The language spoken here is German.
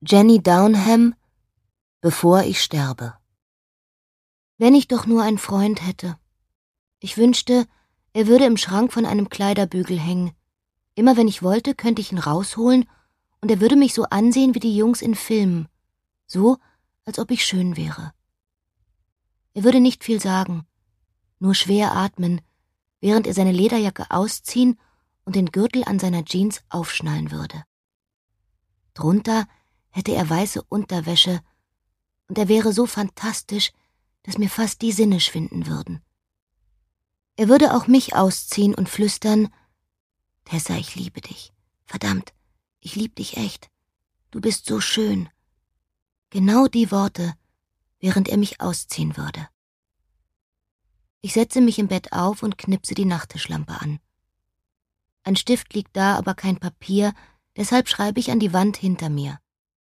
Jenny Downham, bevor ich sterbe. Wenn ich doch nur einen Freund hätte. Ich wünschte, er würde im Schrank von einem Kleiderbügel hängen. Immer wenn ich wollte, könnte ich ihn rausholen und er würde mich so ansehen wie die Jungs in Filmen. So, als ob ich schön wäre. Er würde nicht viel sagen, nur schwer atmen, während er seine Lederjacke ausziehen und den Gürtel an seiner Jeans aufschnallen würde. Drunter hätte er weiße Unterwäsche und er wäre so fantastisch, dass mir fast die Sinne schwinden würden. Er würde auch mich ausziehen und flüstern: »Tessa, ich liebe dich. Verdammt, ich lieb dich echt. Du bist so schön.« Genau die Worte, während er mich ausziehen würde. Ich setze mich im Bett auf und knipse die Nachttischlampe an. Ein Stift liegt da, aber kein Papier, deshalb schreibe ich an die Wand hinter mir.